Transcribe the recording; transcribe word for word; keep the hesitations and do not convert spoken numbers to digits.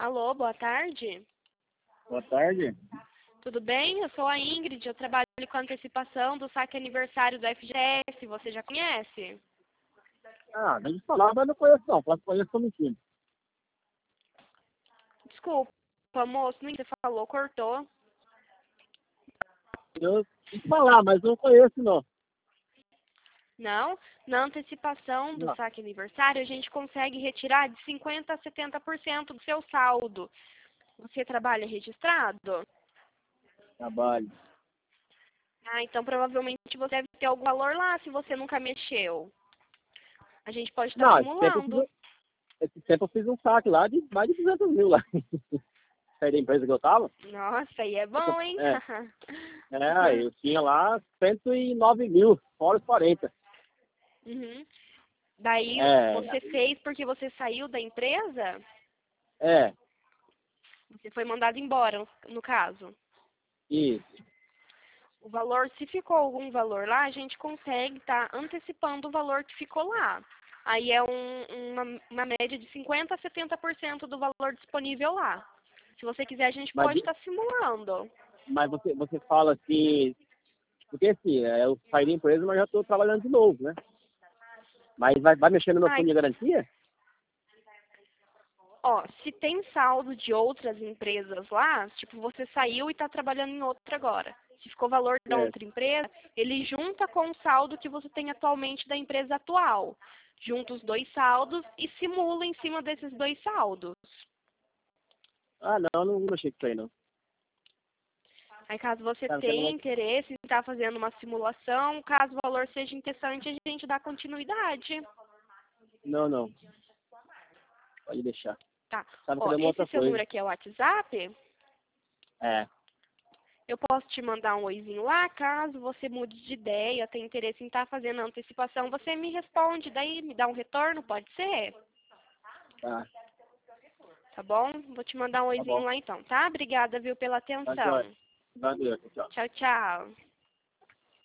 Alô, boa tarde. Boa tarde. Tudo bem? Eu sou a Ingrid, eu trabalho com antecipação do saque aniversário do F G S. Você já conhece? Ah, nem de falar, mas não conheço não. Falar que conheço, tô mentindo. Desculpa, moço, nem você falou, cortou. Eu nem de falar, mas não conheço não. Não? Na antecipação do Não, saque aniversário, a gente consegue retirar de cinquenta a setenta por cento do seu saldo. Você trabalha registrado? trabalho. Ah, então provavelmente você deve ter algum valor lá se você nunca mexeu. A gente pode estar Não, esse tempo, eu fiz, simulando. um- esse tempo eu fiz um saque lá de mais de duzentos mil lá. Saí da empresa que eu tava. Nossa, aí é bom, hein? É, é, eu tinha lá cento e nove mil, fora os quarenta. Uhum. Daí É, você fez porque você saiu da empresa? é, Você foi mandado embora, no no caso. isso. O valor, se ficou algum valor lá, a gente consegue estar antecipando o valor que ficou lá. Aí é um- uma, uma média de cinquenta a setenta por cento do valor disponível lá. Se você quiser, a gente Mas, pode estar simulando. mas você, você fala assim, porque assim, é, eu saí da empresa, mas já estou trabalhando de novo, né? Mas vai, vai mexer no meu Ai, fundo de garantia? ó, se tem saldo de outras empresas lá, tipo, você saiu e está trabalhando em outra agora. Se ficou valor da É. outra empresa, ele junta com o saldo que você tem atualmente da empresa atual. Junta os dois saldos e simula em cima desses dois saldos. Ah, não, não mexi com isso aí não. Aí, caso você Tá, não quero tenha mais. interesse em estar fazendo uma simulação, caso o valor seja interessante, a gente dá continuidade. Não, não. Pode deixar. Tá. Sabe que Ó, é uma esse outra seu coisa. número aqui é o WhatsApp? É. Eu posso te mandar um oizinho lá, caso você mude de ideia, tenha interesse em estar fazendo a antecipação, você me responde, daí me dá um retorno, pode ser? Tá. Tá bom? Vou te mandar um Tá oizinho bom. lá então, tá? Obrigada, viu, pela Tá atenção. jóia. Valeu, tchau. Tchau, tchau.